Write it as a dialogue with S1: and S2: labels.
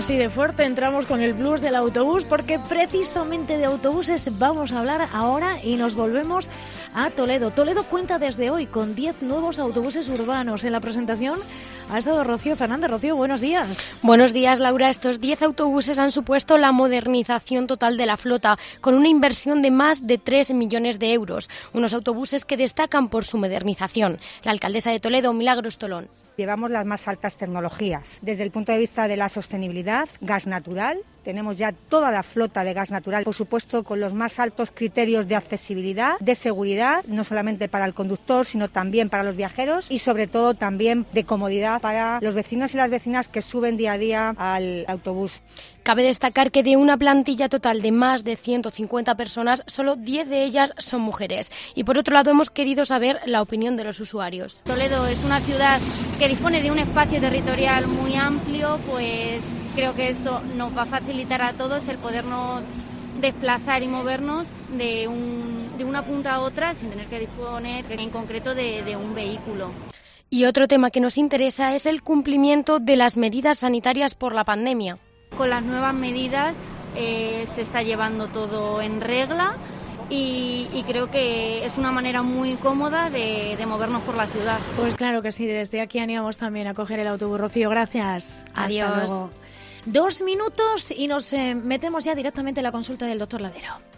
S1: así de fuerte entramos con el blues del autobús, porque precisamente de autobuses vamos a hablar ahora y nos volvemos a Toledo. Toledo cuenta desde hoy con 10 nuevos autobuses urbanos. En la presentación ha estado Rocío Fernández. Rocío, buenos días.
S2: Buenos días, Laura. Estos 10 autobuses han supuesto la modernización total de la flota, con una inversión de más de 3 millones de euros. Unos autobuses que destacan por su modernización. La alcaldesa de Toledo, Milagros Tolón.
S3: Llevamos las más altas tecnologías. Desde el punto de vista de la sostenibilidad, gas natural. Tenemos ya toda la flota de gas natural, por supuesto, con los más altos criterios de accesibilidad, de seguridad, no solamente para el conductor, sino también para los viajeros y, sobre todo, también de comodidad para los vecinos y las vecinas que suben día a día al autobús.
S2: Cabe destacar que de una plantilla total de más de 150 personas, solo 10 de ellas son mujeres. Y por otro lado, hemos querido saber la opinión de los usuarios.
S4: Toledo es una ciudad que dispone de un espacio territorial muy amplio, pues creo que esto nos va a facilitar a todos el podernos desplazar y movernos de una punta a otra sin tener que disponer en concreto de un vehículo.
S2: Y otro tema que nos interesa es el cumplimiento de las medidas sanitarias por la pandemia.
S4: Con las nuevas medidas se está llevando todo en regla y creo que es una manera muy cómoda de movernos por la ciudad.
S1: Pues claro que sí, desde aquí animamos también a coger el autobús. Rocío, gracias.
S2: Adiós.
S1: Hasta luego. 2 minutos y nos metemos ya directamente en la consulta del doctor Ladero.